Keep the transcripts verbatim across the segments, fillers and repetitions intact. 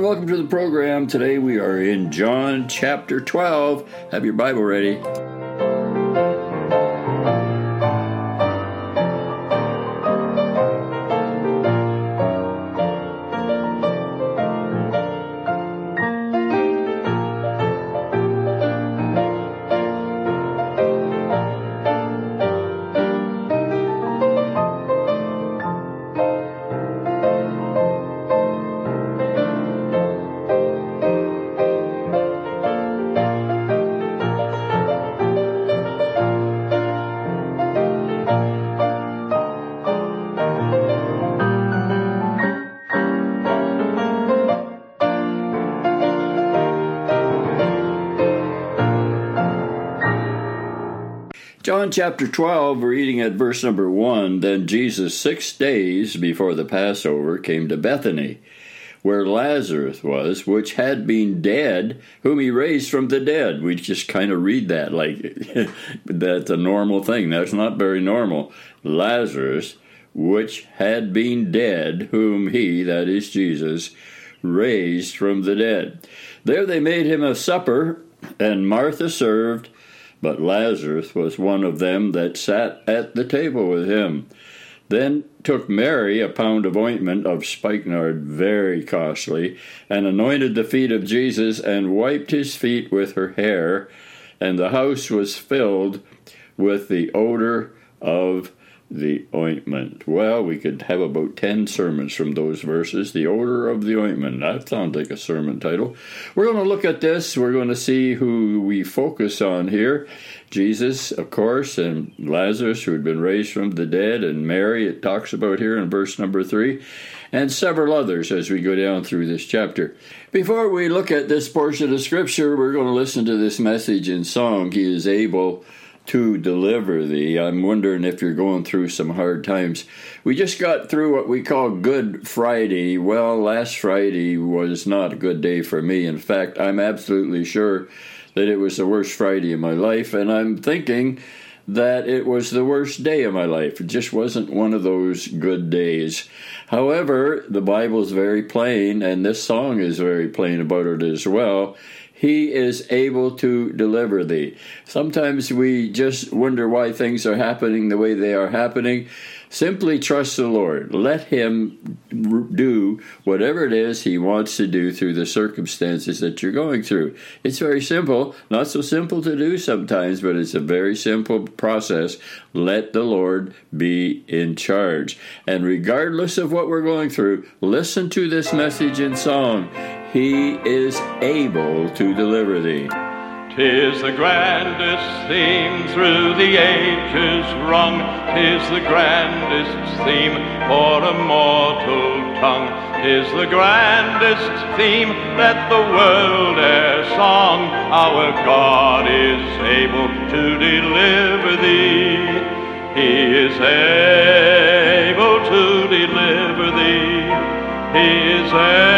welcome to the program. Today we are in John chapter twelve. Have your Bible ready. John chapter twelve, reading at verse number one, Then Jesus, six days before the Passover, came to Bethany, where Lazarus was, which had been dead, whom he raised from the dead. We just kind of read that like that's a normal thing. That's not very normal. Lazarus, which had been dead, whom he, that is Jesus, raised from the dead. There they made him a supper, and Martha served, but Lazarus was one of them that sat at the table with him. Then took Mary a pound of ointment of spikenard, very costly, and anointed the feet of Jesus, and wiped his feet with her hair, and the house was filled with the odor of the ointment. Well, we could have about ten sermons from those verses. The odor of the ointment. That sounds like a sermon title. We're going to look at this. We're going to see who we focus on here. Jesus, of course, and Lazarus, who had been raised from the dead, and Mary, it talks about here in verse number three, and several others as we go down through this chapter. Before we look at this portion of Scripture, we're going to listen to this message in song, He is Able to Deliver Thee. I'm wondering if you're going through some hard times. We just got through what we call Good Friday. Well, last Friday was not a good day for me. In fact, I'm absolutely sure that it was the worst Friday of my life, and I'm thinking that it was the worst day of my life. It just wasn't one of those good days. However, the Bible is very plain, and this song is very plain about it as well. He is able to deliver thee. Sometimes we just wonder why things are happening the way they are happening. Simply trust the Lord. Let Him do whatever it is He wants to do through the circumstances that you're going through. It's very simple. Not so simple to do sometimes, but it's a very simple process. Let the Lord be in charge. And regardless of what we're going through, listen to this message in song. He is able to deliver thee. 'Tis the grandest theme through the ages rung, 'tis the grandest theme for a mortal tongue, 'tis the grandest theme that the world e'er sung. Our God is able to deliver thee. He is able to deliver thee. He is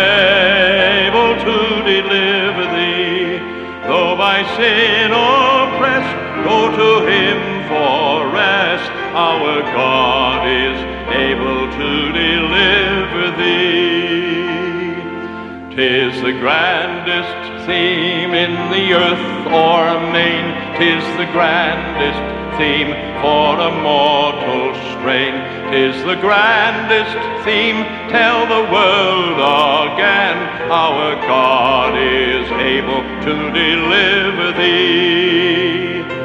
able to deliver thee. Though by sin oppressed, go to Him for rest. Our God is able to deliver thee. 'Tis the grandest theme in the earth or main, 'tis the grandest theme for a mortal strain, 'tis the grandest theme, tell the world again, our God is able to deliver thee.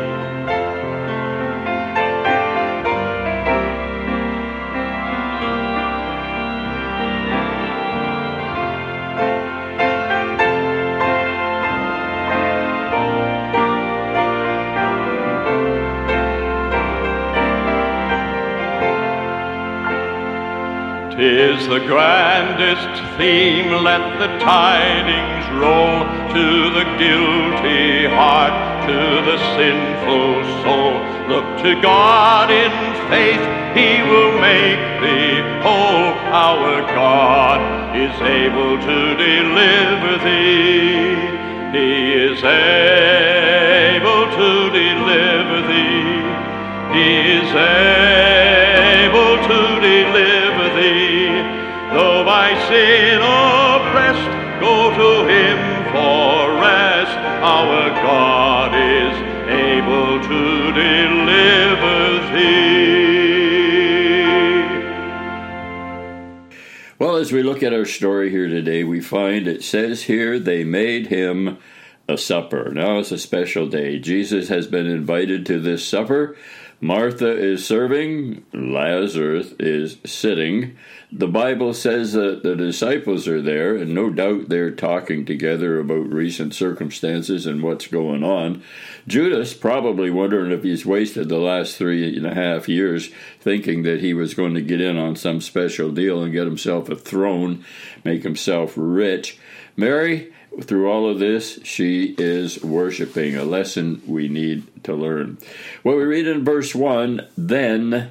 'Tis the grandest theme, let the tidings roll to the guilty heart, to the sinful soul. Look to God in faith, He will make thee whole. Our God is able to deliver thee. He is able to deliver thee. He is able to deliver thee. Though by sin oppressed, Go to him for rest. Our God is able to deliver thee. Well, as we look at our story here today, we find it says here they made him a supper. Now it's a special day. Jesus has been invited to this supper. Martha is serving, Lazarus is sitting. The Bible says that the disciples are there, and no doubt they're talking together about recent circumstances and what's going on. Judas probably wondering if he's wasted the last three and a half years thinking that he was going to get in on some special deal and get himself a throne, make himself rich. Mary, through all of this, she is worshiping, a lesson we need to learn. Well, we read in verse one, then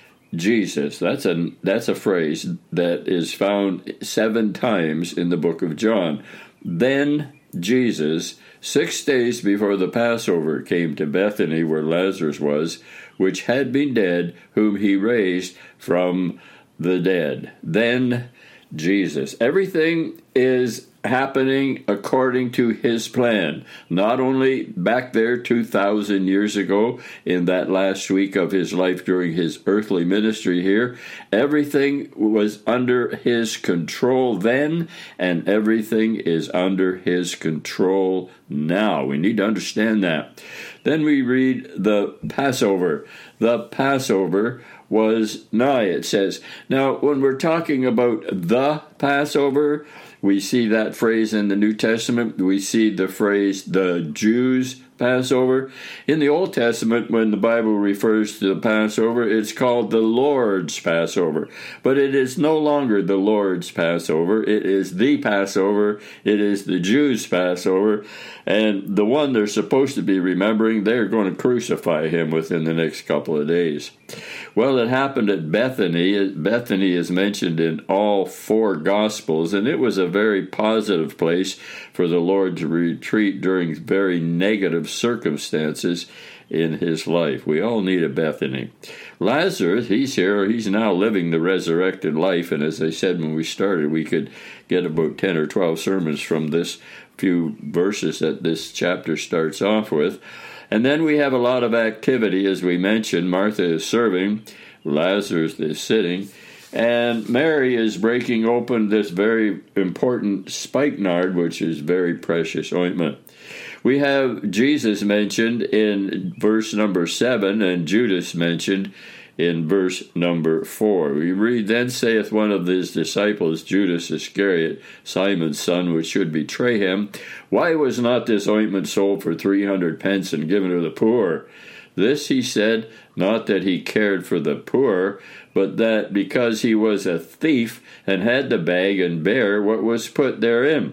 Jesus. That's a, that's a phrase that is found seven times in the book of John. Then Jesus, six days before the Passover, came to Bethany where Lazarus was, which had been dead, whom he raised from the dead. Then Jesus. Everything is happening according to his plan. Not only back there two thousand years ago in that last week of his life during his earthly ministry here, everything was under his control then, and everything is under his control now. We need to understand that. Then we read the Passover. The Passover was nigh, it says. Now, when we're talking about the Passover, we see that phrase in the New Testament. We see the phrase, the Jews' Passover. In the Old Testament, when the Bible refers to the Passover, it's called the Lord's Passover. But it is no longer the Lord's Passover. It is the Passover. It is the Jews' Passover. And the one they're supposed to be remembering, they're going to crucify him within the next couple of days. Well, it happened at Bethany. Bethany is mentioned in all four Gospels, and it was a very positive place for the Lord to retreat during very negative circumstances in his life. We all need a Bethany. Lazarus, he's here. He's now living the resurrected life, and as I said when we started, we could get about ten or twelve sermons from this few verses that this chapter starts off with. And then we have a lot of activity, as we mentioned. Martha is serving, Lazarus is sitting, and Mary is breaking open this very important spikenard, which is very precious ointment. We have Jesus mentioned in verse number seven, and Judas mentioned in verse number four. We read, then saith one of his disciples, Judas Iscariot, Simon's son, which should betray him, why was not this ointment sold for three hundred pence and given to the poor? This he said, not that he cared for the poor, but that because he was a thief, and had the bag and bare what was put therein.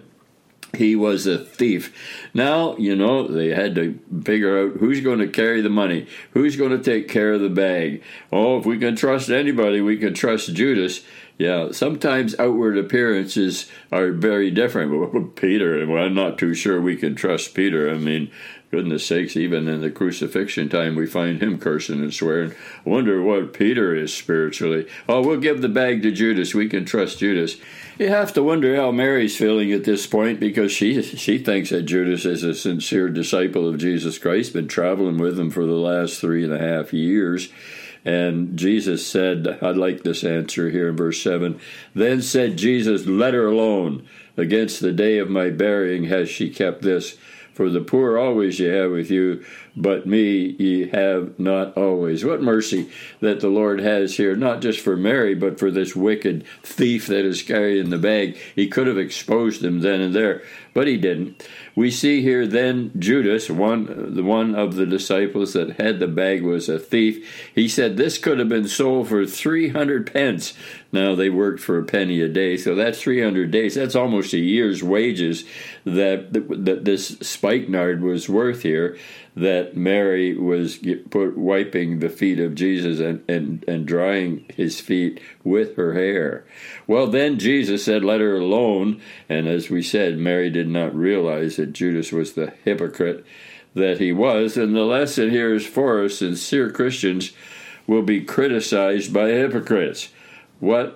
He was a thief. Now, you know, they had to figure out who's going to carry the money, who's going to take care of the bag. Oh, if we can trust anybody, we can trust Judas. Yeah, sometimes outward appearances are very different. Peter, well, I'm not too sure we can trust Peter. I mean, goodness sakes, even in the crucifixion time, we find him cursing and swearing. I wonder what Peter is spiritually. Oh, we'll give the bag to Judas. We can trust Judas. You have to wonder how Mary's feeling at this point, because she she thinks that Judas is a sincere disciple of Jesus Christ, been traveling with him for the last three and a half years. And Jesus said, I like this answer here in verse seven, then said Jesus, let her alone. Against the day of my burying has she kept this. For the poor always ye have with you, but me ye have not always. What mercy that the Lord has here, not just for Mary, but for this wicked thief that is carrying the bag. He could have exposed him then and there, but he didn't. We see here then Judas, one the one of the disciples that had the bag, was a thief. He said this could have been sold for three hundred pence. Now, they worked for a penny a day, so that's three hundred days. That's almost a year's wages that, that this spikenard was worth here, that Mary was put wiping the feet of Jesus and, and, and drying his feet with her hair. Well, then Jesus said, let her alone. And as we said, Mary did not realize that Judas was the hypocrite that he was. And the lesson here is for us: sincere Christians will be criticized by hypocrites. What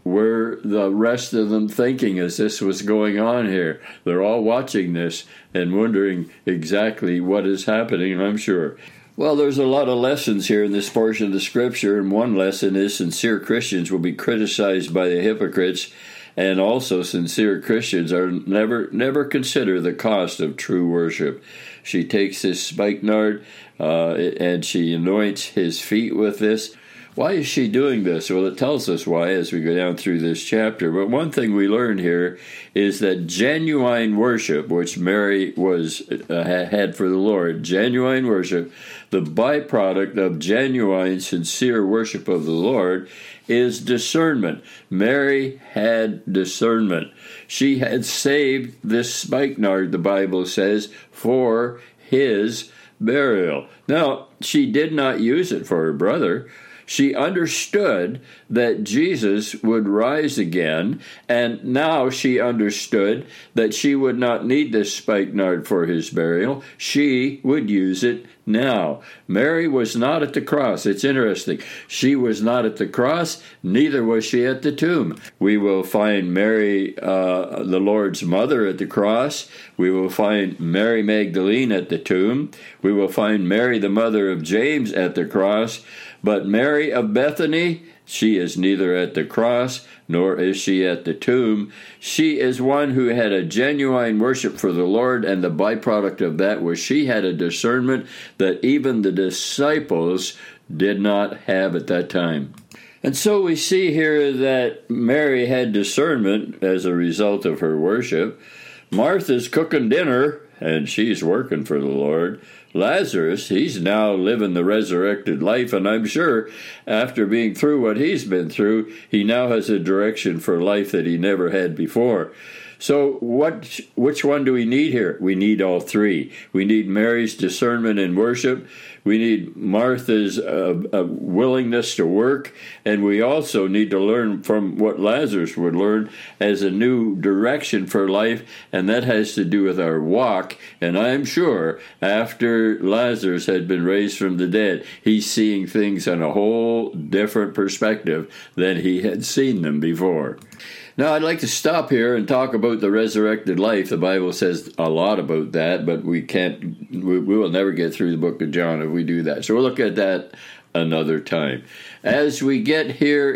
were the rest of them thinking as this was going on here? They're all watching this and wondering exactly what is happening, I'm sure. Well, there's a lot of lessons here in this portion of the Scripture, and one lesson is sincere Christians will be criticized by the hypocrites, and also sincere Christians are never never consider the cost of true worship. She takes this spikenard uh, and she anoints his feet with this. Why is she doing this? Well, it tells us why as we go down through this chapter. But one thing we learn here is that genuine worship, which Mary was uh, had for the Lord, genuine worship, the byproduct of genuine, sincere worship of the Lord, is discernment. Mary had discernment. She had saved this spikenard, the Bible says, for his burial. Now, she did not use it for her brother. She understood that Jesus would rise again, and now she understood that she would not need this spikenard for his burial. She would use it now. Mary was not at the cross. It's interesting. She was not at the cross, neither was she at the tomb. We will find Mary, uh, the Lord's mother, at the cross. We will find Mary Magdalene at the tomb. We will find Mary, the mother of James, at the cross. But Mary of Bethany, she is neither at the cross nor is she at the tomb. She is one who had a genuine worship for the Lord, and the byproduct of that was she had a discernment that even the disciples did not have at that time. And so we see here that Mary had discernment as a result of her worship. Martha's cooking dinner, and she's working for the Lord. Lazarus, he's now living the resurrected life, and I'm sure after being through what he's been through, he now has a direction for life that he never had before. So what? Which one do we need here? We need all three. We need Mary's discernment and worship. We need Martha's uh, uh, willingness to work. And we also need to learn from what Lazarus would learn as a new direction for life. And that has to do with our walk. And I'm sure after Lazarus had been raised from the dead, he's seeing things on a whole different perspective than he had seen them before. Now, I'd like to stop here and talk about the resurrected life. The Bible says a lot about that, but we can't, we, we will never get through the book of John if we do that. So we'll look at that another time. As we get here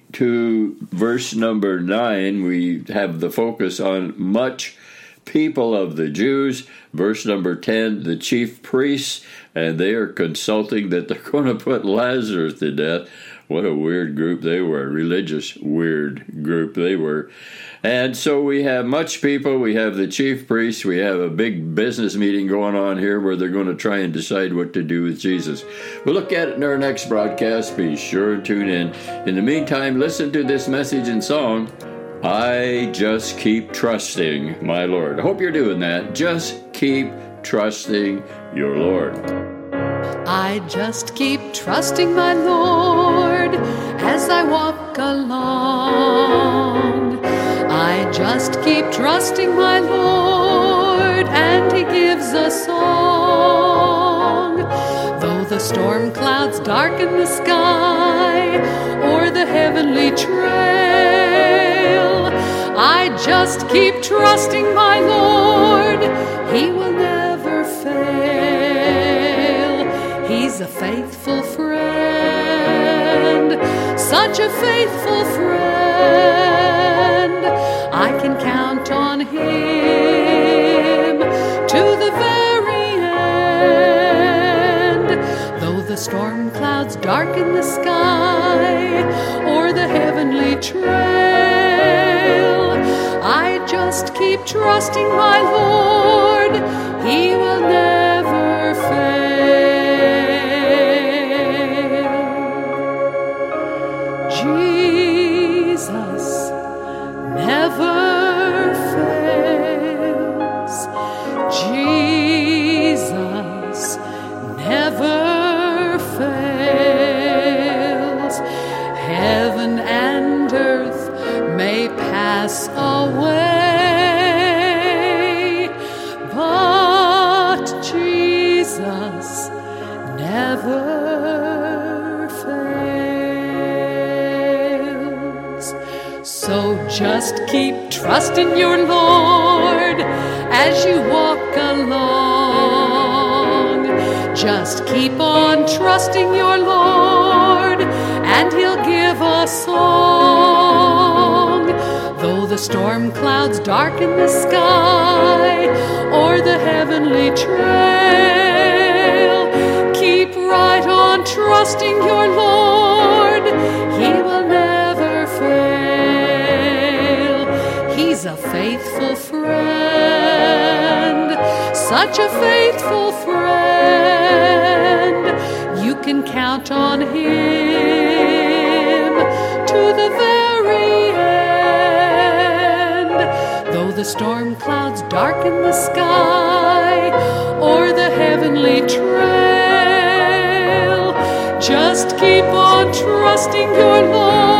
into verse number nine, we have the focus on much people of the Jews. Verse number ten, the chief priests, and they are consulting that they're going to put Lazarus to death. What a weird group they were, religious weird group they were. And so we have much people, we have the chief priests, we have a big business meeting going on here where they're going to try and decide what to do with Jesus. We'll look at it in our next broadcast. Be sure to tune in. In the meantime, listen to this message and song, I Just Keep Trusting My Lord. I hope you're doing that. Just keep trusting your Lord. I just keep trusting my Lord as I walk along. I just keep trusting my Lord, and He gives a song. Though the storm clouds darken the sky or the heavenly trail, I just keep trusting my Lord. He will never fail. He's a faithful friend, such a faithful friend. I can count on Him to the very end. Though the storm clouds darken the sky or the heavenly trail, I just keep trusting my Lord. He will never fail. Jesus never fails. Jesus never fails. Heaven and earth may pass away, but Jesus never fails. Just keep trusting your Lord as you walk along. Just keep on trusting your Lord, and He'll give a song. Though the storm clouds darken the sky or the heavenly trail, keep right on trusting your Lord. He will never fail. He's a faithful friend, such a faithful friend. You can count on Him to the very end. Though the storm clouds darken the sky or the heavenly trail, just keep on trusting your Lord.